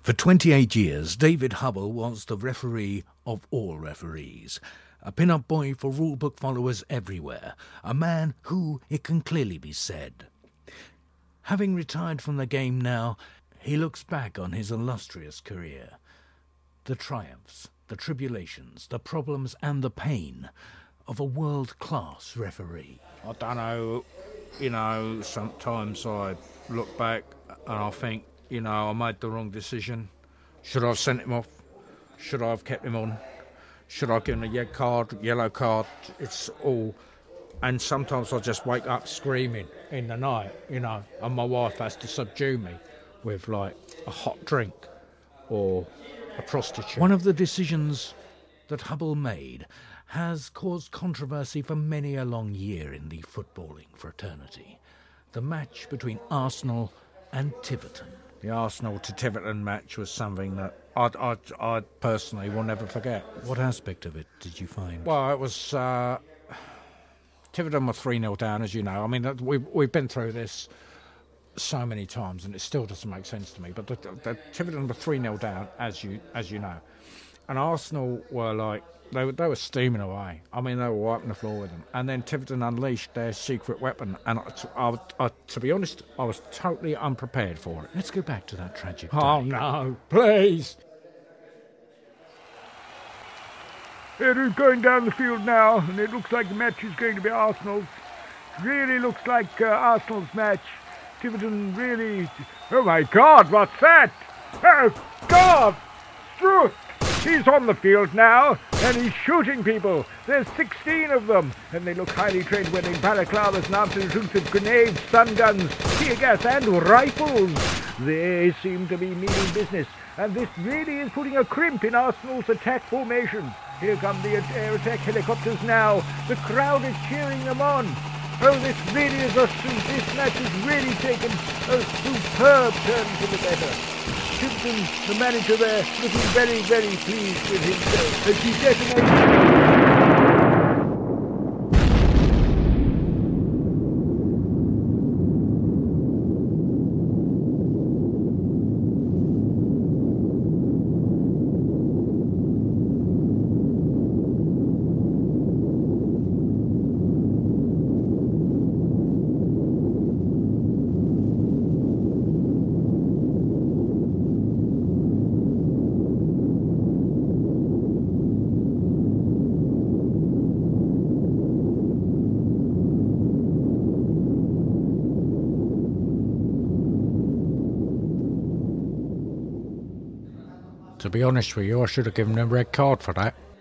For 28 years, David Hubble was the referee of all referees, a pin-up boy for rulebook followers everywhere, a man who, it can clearly be said. Having retired from the game now, he looks back on his illustrious career. The triumphs, the tribulations, the problems and the pain of a world-class referee. I don't know, sometimes I look back and I think, I made the wrong decision. Should I have sent him off? Should I have kept him on? Should I give him a yellow card? It's all... And sometimes I just wake up screaming in the night, and my wife has to subdue me with, a hot drink or a prostitute. One of the decisions that Hubble made has caused controversy for many a long year in the footballing fraternity. The match between Arsenal and Tiverton. The Arsenal to Tiverton match was something that I personally will never forget. What aspect of it did you find? Well, it was... Tiverton were 3-0 down, as you know. I mean, we've been through this so many times, and it still doesn't make sense to me. But the Tiverton were 3-0 down, as you know. And Arsenal were they were steaming away. I mean, they were wiping the floor with them. And then Tiverton unleashed their secret weapon. And to be honest, I was totally unprepared for it. Let's go back to that tragic day. Oh, no, please. It is going down the field now, and it looks like the match is going to be Arsenal's. Really looks like Arsenal's match. Tiverton really... Oh, my God, what's that? Oh, God! Struth! He's on the field now, and he's shooting people. There's 16 of them, and they look highly trained, wearing balaclavas and armed suits of grenades, stun guns, tear gas, and rifles. They seem to be meaning business, and this really is putting a crimp in Arsenal's attack formation. Here come the air attack helicopters now. The crowd is cheering them on. Oh, this really is this match has really taken a superb turn for the better. Simpson, the manager there, looking very, very pleased with himself as he detonates. To be honest with you, I should have given him a red card for that.